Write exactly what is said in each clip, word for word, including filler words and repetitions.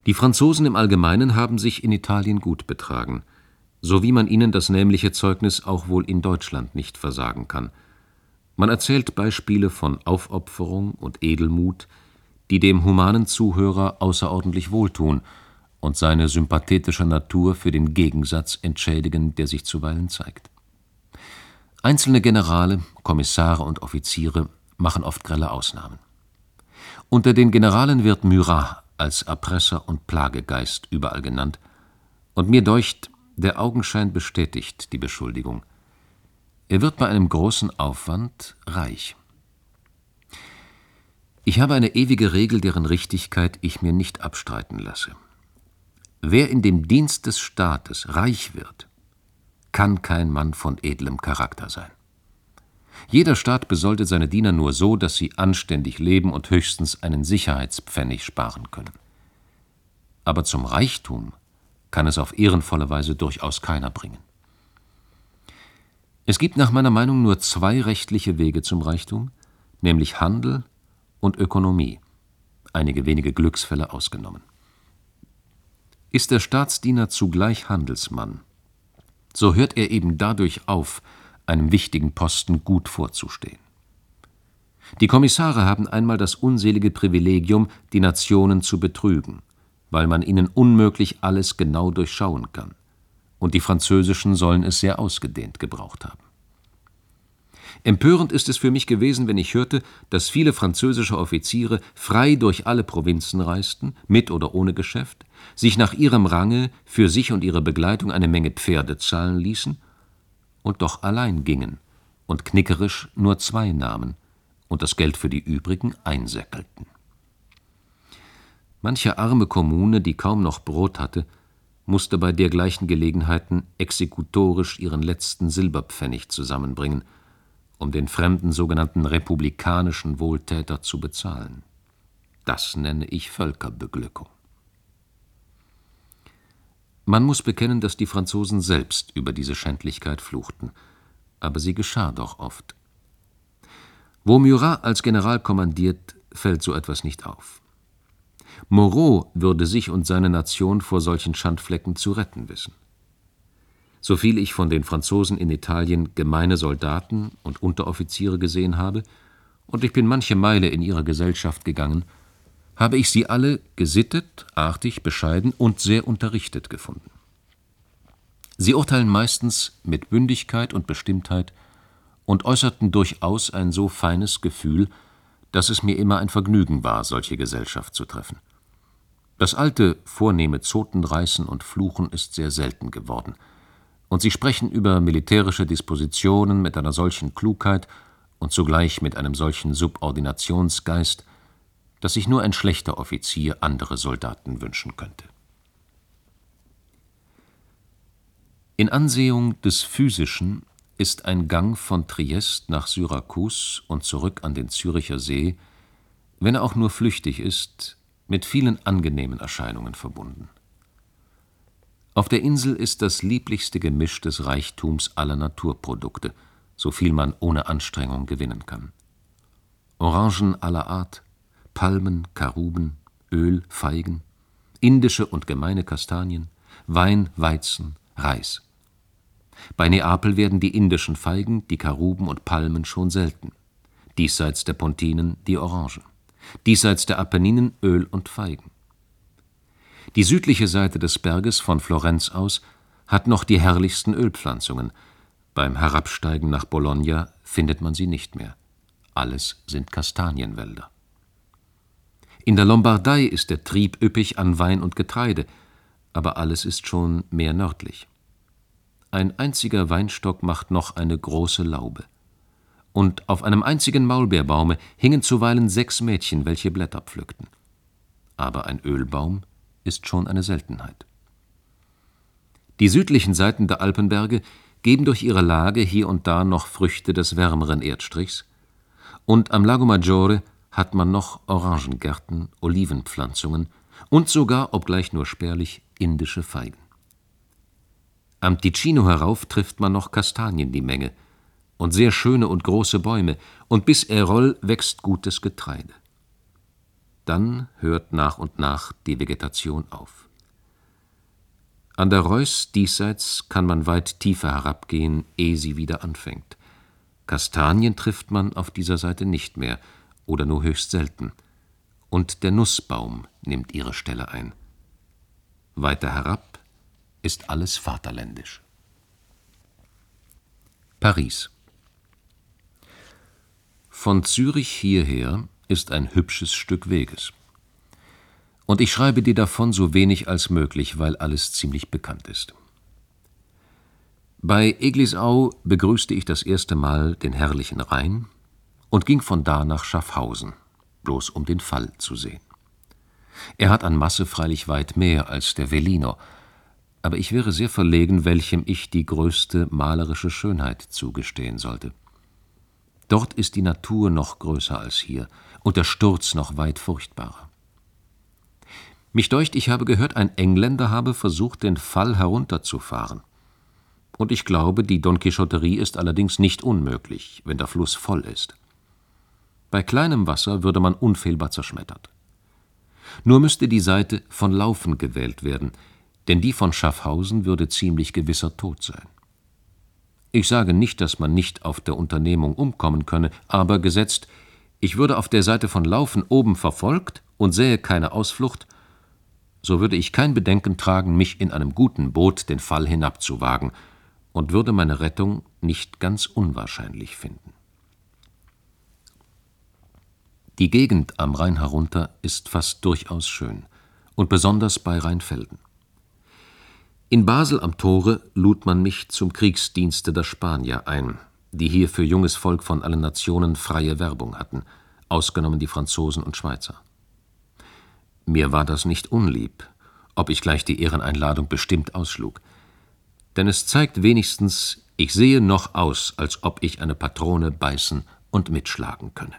Die Franzosen im Allgemeinen haben sich in Italien gut betragen, so wie man ihnen das nämliche Zeugnis auch wohl in Deutschland nicht versagen kann. Man erzählt Beispiele von Aufopferung und Edelmut, die dem humanen Zuhörer außerordentlich wohltun und seine sympathetische Natur für den Gegensatz entschädigen, der sich zuweilen zeigt. Einzelne Generale, Kommissare und Offiziere machen oft grelle Ausnahmen. Unter den Generalen wird Murat als Erpresser und Plagegeist überall genannt, und mir deucht, der Augenschein bestätigt die Beschuldigung. Er wird bei einem großen Aufwand reich. Ich habe eine ewige Regel, deren Richtigkeit ich mir nicht abstreiten lasse. Wer in dem Dienst des Staates reich wird, kann kein Mann von edlem Charakter sein. Jeder Staat besoldet seine Diener nur so, dass sie anständig leben und höchstens einen Sicherheitspfennig sparen können. Aber zum Reichtum kann es auf ehrenvolle Weise durchaus keiner bringen. Es gibt nach meiner Meinung nur zwei rechtliche Wege zum Reichtum, nämlich Handel und Ökonomie, einige wenige Glücksfälle ausgenommen. Ist der Staatsdiener zugleich Handelsmann, so hört er eben dadurch auf, einem wichtigen Posten gut vorzustehen. Die Kommissare haben einmal das unselige Privilegium, die Nationen zu betrügen, weil man ihnen unmöglich alles genau durchschauen kann, und die Französischen sollen es sehr ausgedehnt gebraucht haben. Empörend ist es für mich gewesen, wenn ich hörte, dass viele französische Offiziere frei durch alle Provinzen reisten, mit oder ohne Geschäft, sich nach ihrem Range für sich und ihre Begleitung eine Menge Pferde zahlen ließen und doch allein gingen und knickerisch nur zwei nahmen und das Geld für die übrigen einsäckelten. Manche arme Kommune, die kaum noch Brot hatte, musste bei dergleichen Gelegenheiten exekutorisch ihren letzten Silberpfennig zusammenbringen, um den fremden sogenannten republikanischen Wohltäter zu bezahlen. Das nenne ich Völkerbeglückung. Man muss bekennen, dass die Franzosen selbst über diese Schändlichkeit fluchten, aber sie geschah doch oft. Wo Murat als General kommandiert, fällt so etwas nicht auf. Moreau würde sich und seine Nation vor solchen Schandflecken zu retten wissen. Soviel ich von den Franzosen in Italien gemeine Soldaten und Unteroffiziere gesehen habe, und ich bin manche Meile in ihrer Gesellschaft gegangen, habe ich sie alle gesittet, artig, bescheiden und sehr unterrichtet gefunden. Sie urteilen meistens mit Bündigkeit und Bestimmtheit und äußerten durchaus ein so feines Gefühl, dass es mir immer ein Vergnügen war, solche Gesellschaft zu treffen. Das alte, vornehme Zotenreißen und Fluchen ist sehr selten geworden, und sie sprechen über militärische Dispositionen mit einer solchen Klugheit und zugleich mit einem solchen Subordinationsgeist, dass sich nur ein schlechter Offizier andere Soldaten wünschen könnte. In Ansehung des Physischen ist ein Gang von Triest nach Syrakus und zurück an den Züricher See, wenn er auch nur flüchtig ist, mit vielen angenehmen Erscheinungen verbunden. Auf der Insel ist das lieblichste Gemisch des Reichtums aller Naturprodukte, so viel man ohne Anstrengung gewinnen kann. Orangen aller Art, Palmen, Karuben, Öl, Feigen, indische und gemeine Kastanien, Wein, Weizen, Reis. Bei Neapel werden die indischen Feigen, die Karuben und Palmen schon selten. Diesseits der Pontinen die Orangen. Diesseits der Apenninen Öl und Feigen. Die südliche Seite des Berges von Florenz aus hat noch die herrlichsten Ölpflanzungen. Beim Herabsteigen nach Bologna findet man sie nicht mehr. Alles sind Kastanienwälder. In der Lombardei ist der Trieb üppig an Wein und Getreide, aber alles ist schon mehr nördlich. Ein einziger Weinstock macht noch eine große Laube. Und auf einem einzigen Maulbeerbaume hingen zuweilen sechs Mädchen, welche Blätter pflückten. Aber ein Ölbaum ist schon eine Seltenheit. Die südlichen Seiten der Alpenberge geben durch ihre Lage hier und da noch Früchte des wärmeren Erdstrichs, und am Lago Maggiore hat man noch Orangengärten, Olivenpflanzungen und sogar, obgleich nur spärlich, indische Feigen. Am Ticino herauf trifft man noch Kastanien die Menge und sehr schöne und große Bäume, und bis Erol wächst gutes Getreide. Dann hört nach und nach die Vegetation auf. An der Reuss diesseits kann man weit tiefer herabgehen, ehe sie wieder anfängt. Kastanien trifft man auf dieser Seite nicht mehr oder nur höchst selten. Und der Nussbaum nimmt ihre Stelle ein. Weiter herab ist alles vaterländisch. Paris. Von Zürich hierher ist ein hübsches Stück Weges. Und ich schreibe dir davon so wenig als möglich, weil alles ziemlich bekannt ist. Bei Eglisau begrüßte ich das erste Mal den herrlichen Rhein und ging von da nach Schaffhausen, bloß um den Fall zu sehen. Er hat an Masse freilich weit mehr als der Velino, aber ich wäre sehr verlegen, welchem ich die größte malerische Schönheit zugestehen sollte. Dort ist die Natur noch größer als hier und der Sturz noch weit furchtbarer. Mich deucht, ich habe gehört, ein Engländer habe versucht, den Fall herunterzufahren. Und ich glaube, die Donquichotterie ist allerdings nicht unmöglich, wenn der Fluss voll ist. Bei kleinem Wasser würde man unfehlbar zerschmettert. Nur müsste die Seite von Laufen gewählt werden, denn die von Schaffhausen würde ziemlich gewisser Tod sein. Ich sage nicht, dass man nicht auf der Unternehmung umkommen könne, aber gesetzt, ich würde auf der Seite von Laufen oben verfolgt und sähe keine Ausflucht, so würde ich kein Bedenken tragen, mich in einem guten Boot den Fall hinabzuwagen und würde meine Rettung nicht ganz unwahrscheinlich finden. Die Gegend am Rhein herunter ist fast durchaus schön und besonders bei Rheinfelden. In Basel am Tore lud man mich zum Kriegsdienste der Spanier ein, die hier für junges Volk von allen Nationen freie Werbung hatten, ausgenommen die Franzosen und Schweizer. Mir war das nicht unlieb, ob ich gleich die Ehreneinladung bestimmt ausschlug. Denn es zeigt wenigstens, ich sehe noch aus, als ob ich eine Patrone beißen und mitschlagen könne.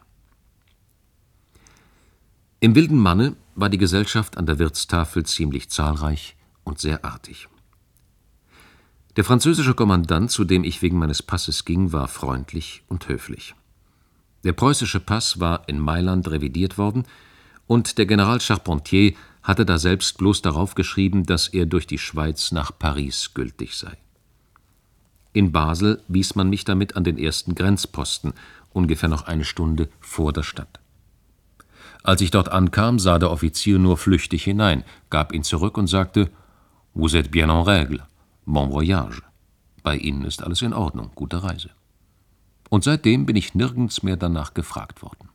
Im wilden Manne war die Gesellschaft an der Wirtstafel ziemlich zahlreich und sehr artig. Der französische Kommandant, zu dem ich wegen meines Passes ging, war freundlich und höflich. Der preußische Pass war in Mailand revidiert worden, und der General Charpentier hatte daselbst bloß darauf geschrieben, dass er durch die Schweiz nach Paris gültig sei. In Basel wies man mich damit an den ersten Grenzposten, ungefähr noch eine Stunde vor der Stadt. Als ich dort ankam, sah der Offizier nur flüchtig hinein, gab ihn zurück und sagte: »Vous êtes bien en règle, bon voyage. Bei Ihnen ist alles in Ordnung, gute Reise.« Und seitdem bin ich nirgends mehr danach gefragt worden.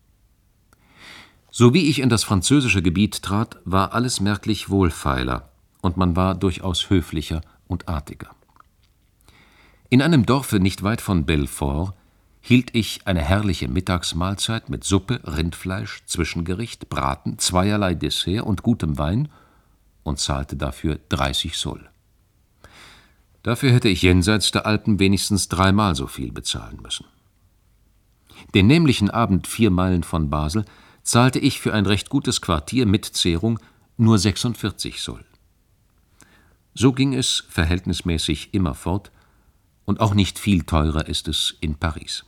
So wie ich in das französische Gebiet trat, war alles merklich wohlfeiler und man war durchaus höflicher und artiger. In einem Dorfe nicht weit von Belfort hielt ich eine herrliche Mittagsmahlzeit mit Suppe, Rindfleisch, Zwischengericht, Braten, zweierlei Dessert und gutem Wein und zahlte dafür dreißig Sol. Dafür hätte ich jenseits der Alpen wenigstens dreimal so viel bezahlen müssen. Den nämlichen Abend vier Meilen von Basel zahlte ich für ein recht gutes Quartier mit Zehrung nur sechsundvierzig Sol. So ging es verhältnismäßig immer fort, und auch nicht viel teurer ist es in Paris.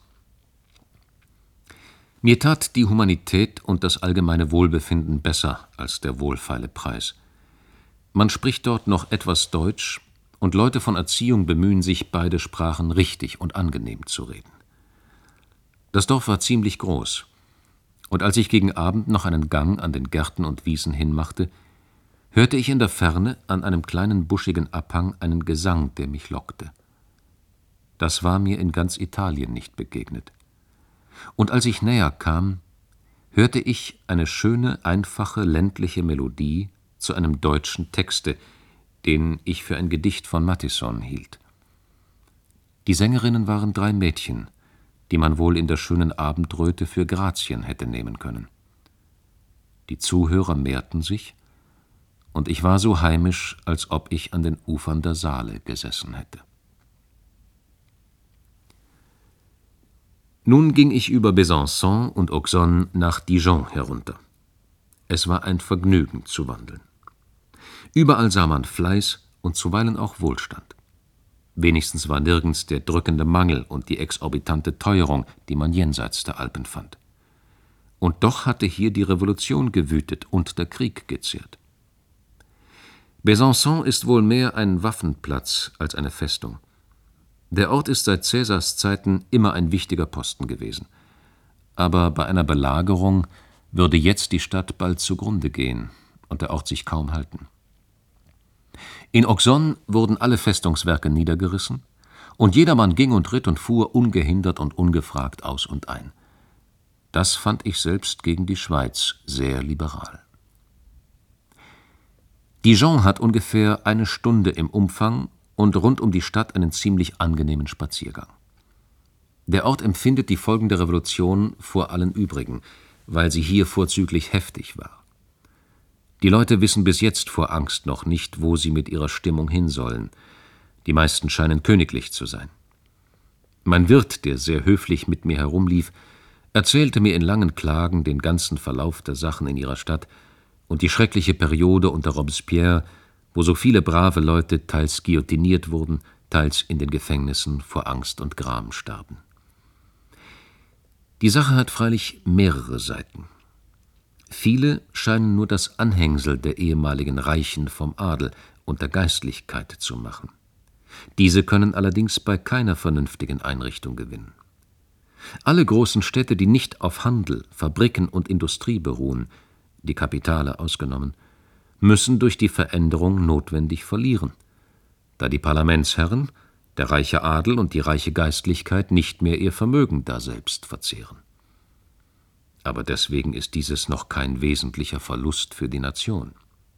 Mir tat die Humanität und das allgemeine Wohlbefinden besser als der wohlfeile Preis. Man spricht dort noch etwas Deutsch, und Leute von Erziehung bemühen sich, beide Sprachen richtig und angenehm zu reden. Das Dorf war ziemlich groß, und als ich gegen Abend noch einen Gang an den Gärten und Wiesen hinmachte, hörte ich in der Ferne an einem kleinen buschigen Abhang einen Gesang, der mich lockte. Das war mir in ganz Italien nicht begegnet. Und als ich näher kam, hörte ich eine schöne, einfache, ländliche Melodie zu einem deutschen Texte, den ich für ein Gedicht von Mattisson hielt. Die Sängerinnen waren drei Mädchen, die man wohl in der schönen Abendröte für Grazien hätte nehmen können. Die Zuhörer mehrten sich, und ich war so heimisch, als ob ich an den Ufern der Saale gesessen hätte. Nun ging ich über Besançon und Auxonne nach Dijon herunter. Es war ein Vergnügen zu wandeln. Überall sah man Fleiß und zuweilen auch Wohlstand. Wenigstens war nirgends der drückende Mangel und die exorbitante Teuerung, die man jenseits der Alpen fand. Und doch hatte hier die Revolution gewütet und der Krieg gezehrt. Besançon ist wohl mehr ein Waffenplatz als eine Festung. Der Ort ist seit Cäsars Zeiten immer ein wichtiger Posten gewesen. Aber bei einer Belagerung würde jetzt die Stadt bald zugrunde gehen und der Ort sich kaum halten. In Auxonne wurden alle Festungswerke niedergerissen, und jedermann ging und ritt und fuhr ungehindert und ungefragt aus und ein. Das fand ich selbst gegen die Schweiz sehr liberal. Dijon hat ungefähr eine Stunde im Umfang und rund um die Stadt einen ziemlich angenehmen Spaziergang. Der Ort empfindet die folgende Revolution vor allen übrigen, weil sie hier vorzüglich heftig war. Die Leute wissen bis jetzt vor Angst noch nicht, wo sie mit ihrer Stimmung hin sollen. Die meisten scheinen königlich zu sein. Mein Wirt, der sehr höflich mit mir herumlief, erzählte mir in langen Klagen den ganzen Verlauf der Sachen in ihrer Stadt und die schreckliche Periode unter Robespierre, wo so viele brave Leute teils guillotiniert wurden, teils in den Gefängnissen vor Angst und Gram starben. Die Sache hat freilich mehrere Seiten. Viele scheinen nur das Anhängsel der ehemaligen Reichen vom Adel und der Geistlichkeit zu machen. Diese können allerdings bei keiner vernünftigen Einrichtung gewinnen. Alle großen Städte, die nicht auf Handel, Fabriken und Industrie beruhen, die Kapitale ausgenommen, müssen durch die Veränderung notwendig verlieren, da die Parlamentsherren, der reiche Adel und die reiche Geistlichkeit nicht mehr ihr Vermögen daselbst verzehren. Aber deswegen ist dieses noch kein wesentlicher Verlust für die Nation.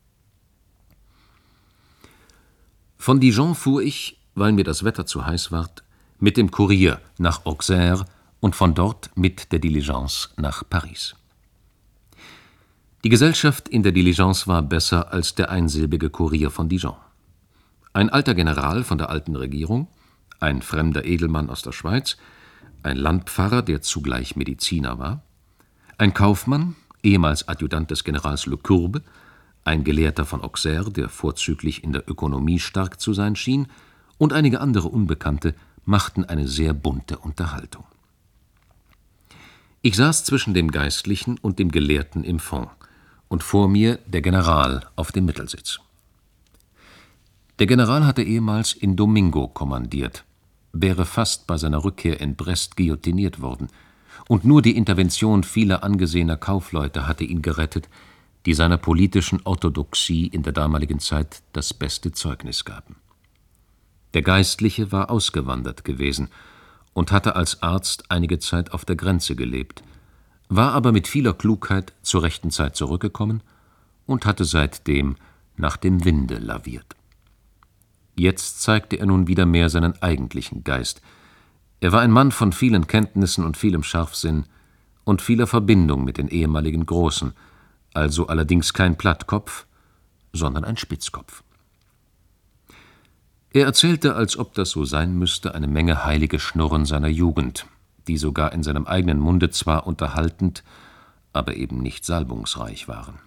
Von Dijon fuhr ich, weil mir das Wetter zu heiß ward, mit dem Kurier nach Auxerre und von dort mit der Diligence nach Paris. Die Gesellschaft in der Diligence war besser als der einsilbige Kurier von Dijon. Ein alter General von der alten Regierung, ein fremder Edelmann aus der Schweiz, ein Landpfarrer, der zugleich Mediziner war, ein Kaufmann, ehemals Adjutant des Generals Le Courbe, ein Gelehrter von Auxerre, der vorzüglich in der Ökonomie stark zu sein schien, und einige andere Unbekannte machten eine sehr bunte Unterhaltung. Ich saß zwischen dem Geistlichen und dem Gelehrten im Fond und vor mir der General auf dem Mittelsitz. Der General hatte ehemals in Domingo kommandiert, wäre fast bei seiner Rückkehr in Brest guillotiniert worden, und nur die Intervention vieler angesehener Kaufleute hatte ihn gerettet, die seiner politischen Orthodoxie in der damaligen Zeit das beste Zeugnis gaben. Der Geistliche war ausgewandert gewesen und hatte als Arzt einige Zeit auf der Grenze gelebt, war aber mit vieler Klugheit zur rechten Zeit zurückgekommen und hatte seitdem nach dem Winde laviert. Jetzt zeigte er nun wieder mehr seinen eigentlichen Geist. Er war ein Mann von vielen Kenntnissen und vielem Scharfsinn und vieler Verbindung mit den ehemaligen Großen, also allerdings kein Plattkopf, sondern ein Spitzkopf. Er erzählte, als ob das so sein müsste, eine Menge heilige Schnurren seiner Jugend, die sogar in seinem eigenen Munde zwar unterhaltend, aber eben nicht salbungsreich waren.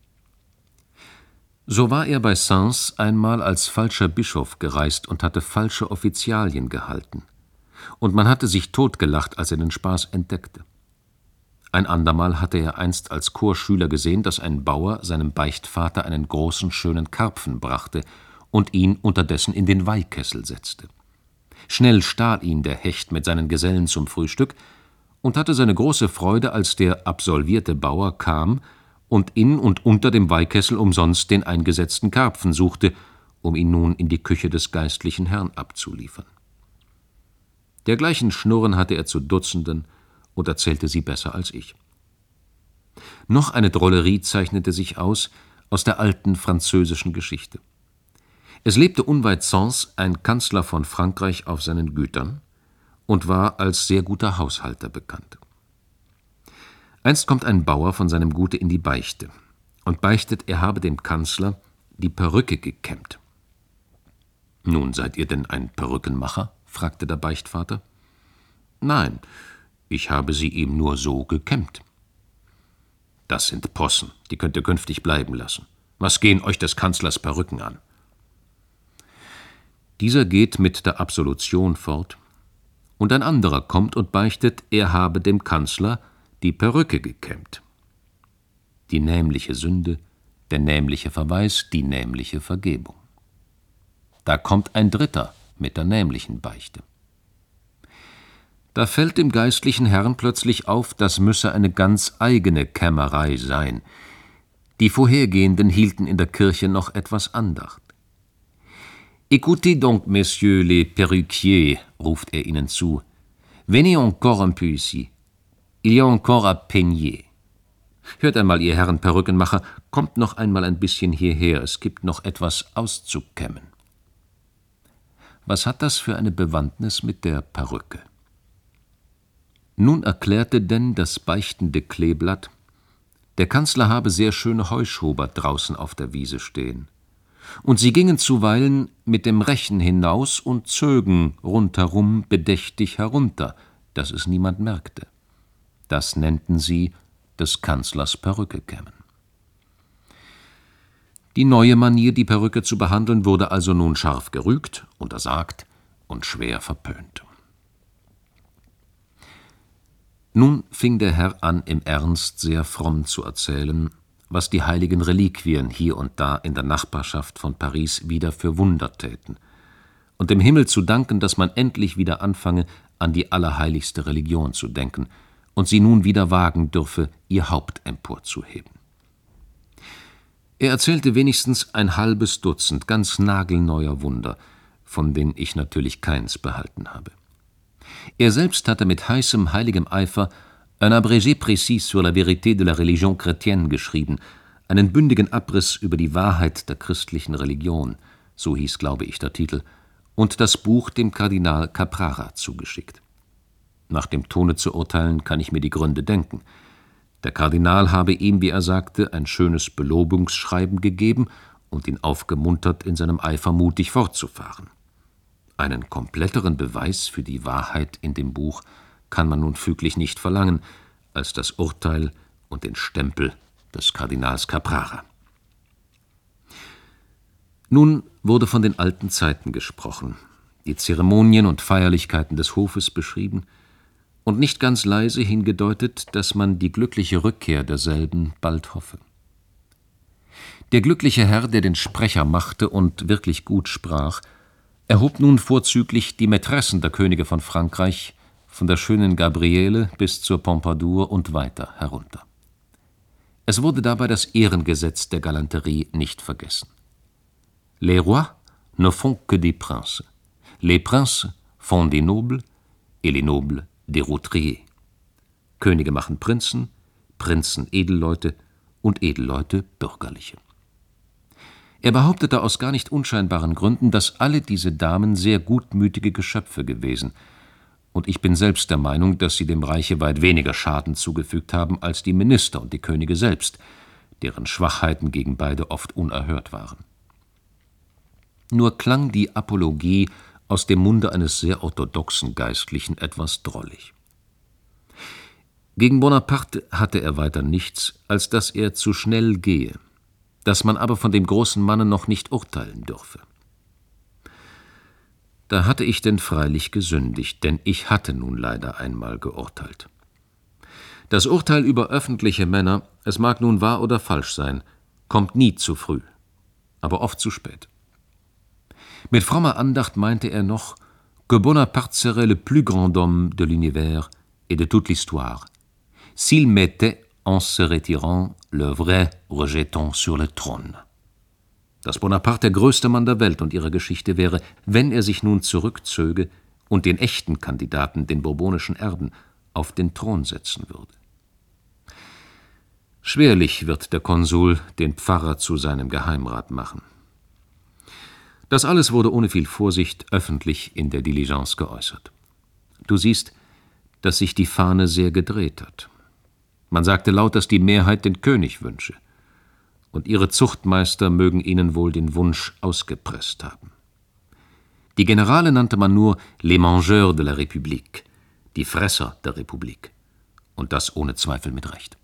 So war er bei Sens einmal als falscher Bischof gereist und hatte falsche Offizialien gehalten, und man hatte sich totgelacht, als er den Spaß entdeckte. Ein andermal hatte er einst als Chorschüler gesehen, dass ein Bauer seinem Beichtvater einen großen, schönen Karpfen brachte und ihn unterdessen in den Weihkessel setzte. Schnell stahl ihn der Hecht mit seinen Gesellen zum Frühstück und hatte seine große Freude, als der absolvierte Bauer kam und in und unter dem Weihkessel umsonst den eingesetzten Karpfen suchte, um ihn nun in die Küche des geistlichen Herrn abzuliefern. Dergleichen Schnurren hatte er zu Dutzenden und erzählte sie besser als ich. Noch eine Drollerie zeichnete sich aus aus der alten französischen Geschichte. Es lebte unweit Sens ein Kanzler von Frankreich auf seinen Gütern und war als sehr guter Haushalter bekannt. Einst kommt ein Bauer von seinem Gute in die Beichte und beichtet, er habe dem Kanzler die Perücke gekämmt. »Nun, seid ihr denn ein Perückenmacher?« fragte der Beichtvater. »Nein, ich habe sie ihm nur so gekämmt.« »Das sind Possen, die könnt ihr künftig bleiben lassen. Was gehen euch des Kanzlers Perücken an?« Dieser geht mit der Absolution fort, und ein anderer kommt und beichtet, er habe dem Kanzler die Perücke gekämmt. Die nämliche Sünde, der nämliche Verweis, die nämliche Vergebung. Da kommt ein Dritter mit der nämlichen Beichte. Da fällt dem geistlichen Herrn plötzlich auf, das müsse eine ganz eigene Kämmerei sein. Die vorhergehenden hielten in der Kirche noch etwas Andacht. »Écoutez donc, messieurs les perruquiers«, ruft er ihnen zu. »Venez encore un peu ici. Il y a encore à peigner. Hört einmal, ihr Herren Perückenmacher, kommt noch einmal ein bisschen hierher, es gibt noch etwas auszukämmen.« Was hat das für eine Bewandtnis mit der Perücke? Nun erklärte denn das beichtende Kleeblatt, der Kanzler habe sehr schöne Heuschober draußen auf der Wiese stehen. Und sie gingen zuweilen mit dem Rechen hinaus und zögen rundherum bedächtig herunter, dass es niemand merkte. Das nennten sie des Kanzlers Perücke kämmen. Die neue Manier, die Perücke zu behandeln, wurde also nun scharf gerügt, untersagt und schwer verpönt. Nun fing der Herr an, im Ernst sehr fromm zu erzählen, was die heiligen Reliquien hier und da in der Nachbarschaft von Paris wieder für Wunder täten, und dem Himmel zu danken, dass man endlich wieder anfange, an die allerheiligste Religion zu denken und sie nun wieder wagen dürfe, ihr Haupt emporzuheben. Er erzählte wenigstens ein halbes Dutzend ganz nagelneuer Wunder, von denen ich natürlich keins behalten habe. Er selbst hatte mit heißem, heiligem Eifer un abrégé précis sur la vérité de la religion chrétienne geschrieben, einen bündigen Abriss über die Wahrheit der christlichen Religion, so hieß, glaube ich, der Titel, und das Buch dem Kardinal Caprara zugeschickt. Nach dem Tone zu urteilen, kann ich mir die Gründe denken. Der Kardinal habe ihm, wie er sagte, ein schönes Belobungsschreiben gegeben und ihn aufgemuntert, in seinem Eifer mutig fortzufahren. Einen kompletteren Beweis für die Wahrheit in dem Buch kann man nun füglich nicht verlangen, als das Urteil und den Stempel des Kardinals Caprara. Nun wurde von den alten Zeiten gesprochen, die Zeremonien und Feierlichkeiten des Hofes beschrieben und nicht ganz leise hingedeutet, dass man die glückliche Rückkehr derselben bald hoffe. Der glückliche Herr, der den Sprecher machte und wirklich gut sprach, erhob nun vorzüglich die Mätressen der Könige von Frankreich, von der schönen Gabriele bis zur Pompadour und weiter herunter. Es wurde dabei das Ehrengesetz der Galanterie nicht vergessen. Les rois ne font que des princes, les princes font des nobles et les nobles des rôtriers. Könige machen Prinzen, Prinzen Edelleute und Edelleute Bürgerliche. Er behauptete aus gar nicht unscheinbaren Gründen, dass alle diese Damen sehr gutmütige Geschöpfe gewesen, und ich bin selbst der Meinung, dass sie dem Reiche weit weniger Schaden zugefügt haben als die Minister und die Könige selbst, deren Schwachheiten gegen beide oft unerhört waren. Nur klang die Apologie aus dem Munde eines sehr orthodoxen Geistlichen etwas drollig. Gegen Bonaparte hatte er weiter nichts, als dass er zu schnell gehe, dass man aber von dem großen Manne noch nicht urteilen dürfe. Da hatte ich denn freilich gesündigt, denn ich hatte nun leider einmal geurteilt. Das Urteil über öffentliche Männer, es mag nun wahr oder falsch sein, kommt nie zu früh, aber oft zu spät. Mit frommer Andacht meinte er noch, que Bonaparte serait le plus grand homme de l'univers et de toute l'histoire, s'il mettait, en se retirant, le vrai rejeton sur le trône. Dass Bonaparte der größte Mann der Welt und ihrer Geschichte wäre, wenn er sich nun zurückzöge und den echten Kandidaten, den bourbonischen Erben, auf den Thron setzen würde. Schwerlich wird der Konsul den Pfarrer zu seinem Geheimrat machen. Das alles wurde ohne viel Vorsicht öffentlich in der Diligence geäußert. Du siehst, dass sich die Fahne sehr gedreht hat. Man sagte laut, dass die Mehrheit den König wünsche, und ihre Zuchtmeister mögen ihnen wohl den Wunsch ausgepresst haben. Die Generale nannte man nur les mangeurs de la République, die Fresser der Republik, und das ohne Zweifel mit Recht.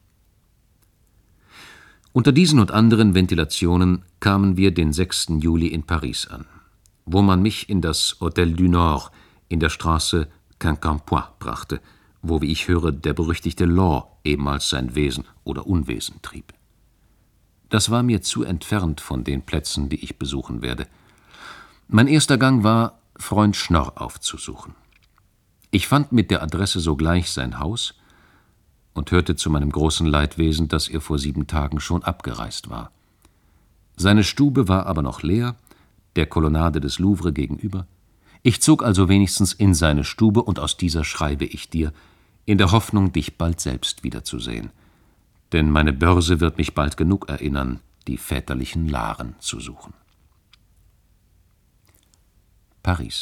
Unter diesen und anderen Ventilationen kamen wir den sechsten Juli in Paris an, wo man mich in das Hôtel du Nord in der Straße Quincampoix brachte wo, wie ich höre, der berüchtigte Law ehemals sein Wesen oder Unwesen trieb. Das war mir zu entfernt von den Plätzen, die ich besuchen werde. Mein erster Gang war, Freund Schnorr aufzusuchen. Ich fand mit der Adresse sogleich sein Haus und hörte zu meinem großen Leidwesen, dass er vor sieben Tagen schon abgereist war. Seine Stube war aber noch leer, der Kolonnade des Louvre gegenüber. Ich zog also wenigstens in seine Stube, und aus dieser schreibe ich dir, in der Hoffnung, dich bald selbst wiederzusehen. Denn meine Börse wird mich bald genug erinnern, die väterlichen Laren zu suchen. Paris.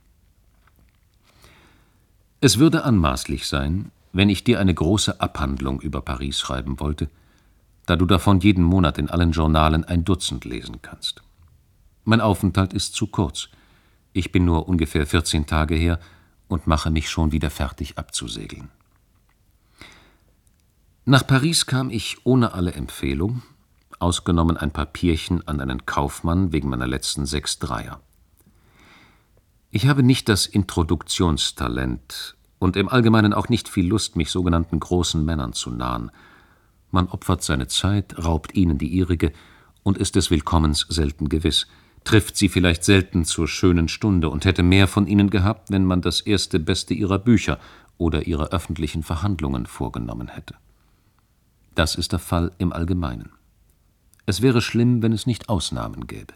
Es würde anmaßlich sein, wenn ich dir eine große Abhandlung über Paris schreiben wollte, da du davon jeden Monat in allen Journalen ein Dutzend lesen kannst. Mein Aufenthalt ist zu kurz. Ich bin nur ungefähr vierzehn Tage her und mache mich schon wieder fertig abzusegeln. Nach Paris kam ich ohne alle Empfehlung, ausgenommen ein Papierchen an einen Kaufmann wegen meiner letzten sechs Dreier. Ich habe nicht das Introduktionstalent und im Allgemeinen auch nicht viel Lust, mich sogenannten großen Männern zu nahen. Man opfert seine Zeit, raubt ihnen die ihrige und ist des Willkommens selten gewiss, trifft sie vielleicht selten zur schönen Stunde und hätte mehr von ihnen gehabt, wenn man das erste Beste ihrer Bücher oder ihrer öffentlichen Verhandlungen vorgenommen hätte. Das ist der Fall im Allgemeinen. Es wäre schlimm, wenn es nicht Ausnahmen gäbe.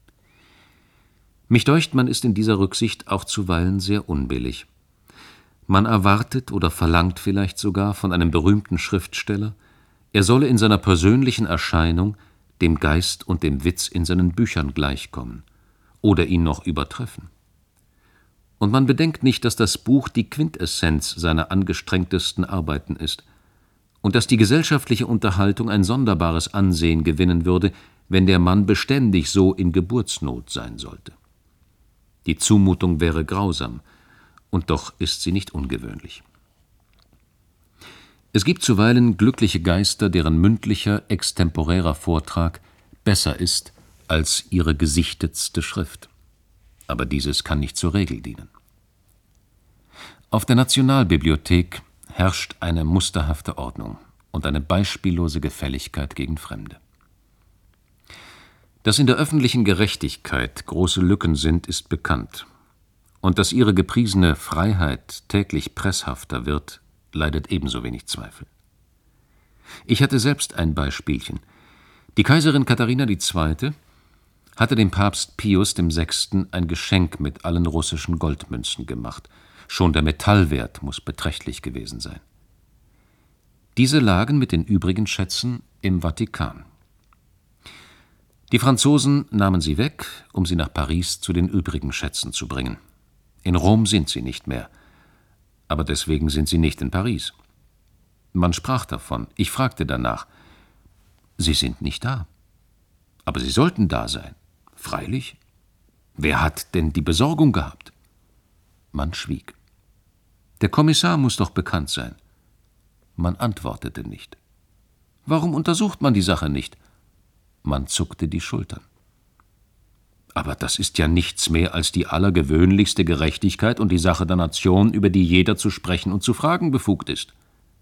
Mich deucht, man ist in dieser Rücksicht auch zuweilen sehr unbillig. Man erwartet oder verlangt vielleicht sogar von einem berühmten Schriftsteller, er solle in seiner persönlichen Erscheinung dem Geist und dem Witz in seinen Büchern gleichkommen oder ihn noch übertreffen. Und man bedenkt nicht, dass das Buch die Quintessenz seiner angestrengtesten Arbeiten ist und dass die gesellschaftliche Unterhaltung ein sonderbares Ansehen gewinnen würde, wenn der Mann beständig so in Geburtsnot sein sollte. Die Zumutung wäre grausam, und doch ist sie nicht ungewöhnlich. Es gibt zuweilen glückliche Geister, deren mündlicher, extemporärer Vortrag besser ist als ihre gesichtetste Schrift. Aber dieses kann nicht zur Regel dienen. Auf der Nationalbibliothek herrscht eine musterhafte Ordnung und eine beispiellose Gefälligkeit gegen Fremde. Dass in der öffentlichen Gerechtigkeit große Lücken sind, ist bekannt. Und dass ihre gepriesene Freiheit täglich presshafter wird, leidet ebenso wenig Zweifel. Ich hatte selbst ein Beispielchen. Die Kaiserin Katharina die Zweite hatte dem Papst Pius dem Sechsten ein Geschenk mit allen russischen Goldmünzen gemacht. Schon der Metallwert muss beträchtlich gewesen sein. Diese lagen mit den übrigen Schätzen im Vatikan. Die Franzosen nahmen sie weg, um sie nach Paris zu den übrigen Schätzen zu bringen. In Rom sind sie nicht mehr, aber deswegen sind sie nicht in Paris. Man sprach davon, ich fragte danach. Sie sind nicht da. Aber sie sollten da sein. Freilich. Wer hat denn die Besorgung gehabt? Man schwieg. Der Kommissar muss doch bekannt sein. Man antwortete nicht. Warum untersucht man die Sache nicht? Man zuckte die Schultern. Aber das ist ja nichts mehr als die allergewöhnlichste Gerechtigkeit und die Sache der Nation, über die jeder zu sprechen und zu fragen befugt ist.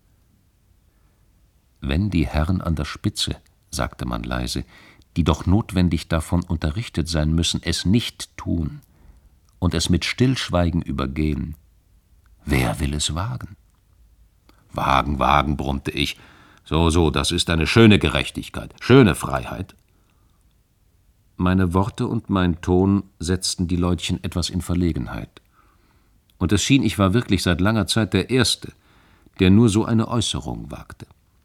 Wenn die Herren an der Spitze, sagte man leise, die doch notwendig davon unterrichtet sein müssen, es nicht tun und es mit Stillschweigen übergehen, wer will es wagen? Wagen, wagen, brummte ich. So, so, das ist eine schöne Gerechtigkeit, schöne Freiheit. Meine Worte und mein Ton setzten die Leutchen etwas in Verlegenheit. Und es schien, ich war wirklich seit langer Zeit der Erste, der nur so eine Äußerung wagte.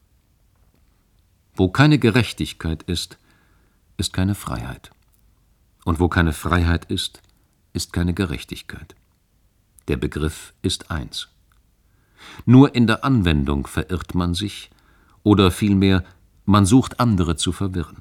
Wo keine Gerechtigkeit ist, ist keine Freiheit. Und wo keine Freiheit ist, ist keine Gerechtigkeit. Der Begriff ist eins. Nur in der Anwendung verirrt man sich, oder vielmehr, man sucht andere zu verwirren.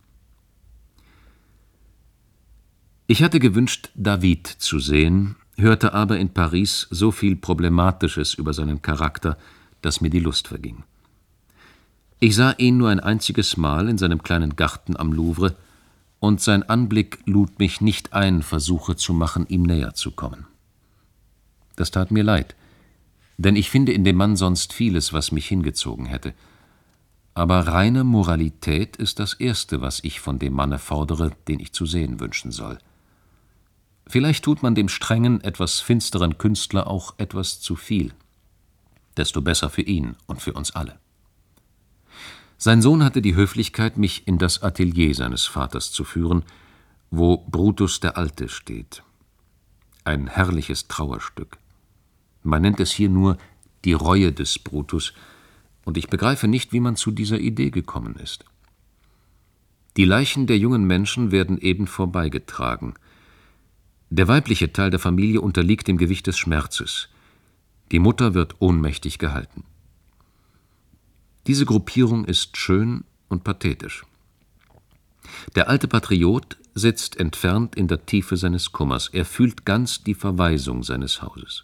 Ich hatte gewünscht, David zu sehen, hörte aber in Paris so viel Problematisches über seinen Charakter, dass mir die Lust verging. Ich sah ihn nur ein einziges Mal in seinem kleinen Garten am Louvre, und sein Anblick lud mich nicht ein, Versuche zu machen, ihm näher zu kommen. Das tat mir leid, denn ich finde in dem Mann sonst vieles, was mich hingezogen hätte. Aber reine Moralität ist das Erste, was ich von dem Manne fordere, den ich zu sehen wünschen soll. Vielleicht tut man dem strengen, etwas finsteren Künstler auch etwas zu viel. Desto besser für ihn und für uns alle. Sein Sohn hatte die Höflichkeit, mich in das Atelier seines Vaters zu führen, wo Brutus der Alte steht. Ein herrliches Trauerstück. Man nennt es hier nur die Reue des Brutus, und ich begreife nicht, wie man zu dieser Idee gekommen ist. Die Leichen der jungen Menschen werden eben vorbeigetragen. Der weibliche Teil der Familie unterliegt dem Gewicht des Schmerzes. Die Mutter wird ohnmächtig gehalten. Diese Gruppierung ist schön und pathetisch. Der alte Patriot sitzt entfernt in der Tiefe seines Kummers. Er fühlt ganz die Verwaisung seines Hauses.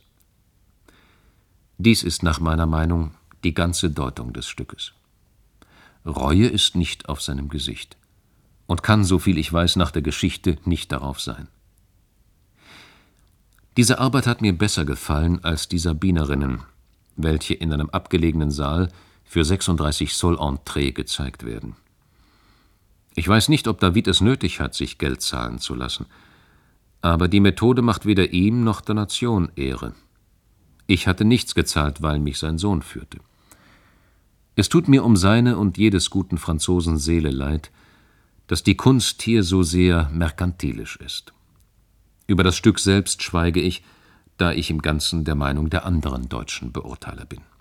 Dies ist nach meiner Meinung die ganze Deutung des Stückes. Reue ist nicht auf seinem Gesicht und kann, soviel ich weiß, nach der Geschichte nicht darauf sein. Diese Arbeit hat mir besser gefallen als die Sabinerinnen, welche in einem abgelegenen Saal für sechsunddreißig Soll Entree gezeigt werden. Ich weiß nicht, ob David es nötig hat, sich Geld zahlen zu lassen, aber die Methode macht weder ihm noch der Nation Ehre. Ich hatte nichts gezahlt, weil mich sein Sohn führte. Es tut mir um seine und jedes guten Franzosen Seele leid, dass die Kunst hier so sehr merkantilisch ist. Über das Stück selbst schweige ich, da ich im Ganzen der Meinung der anderen deutschen Beurteiler bin.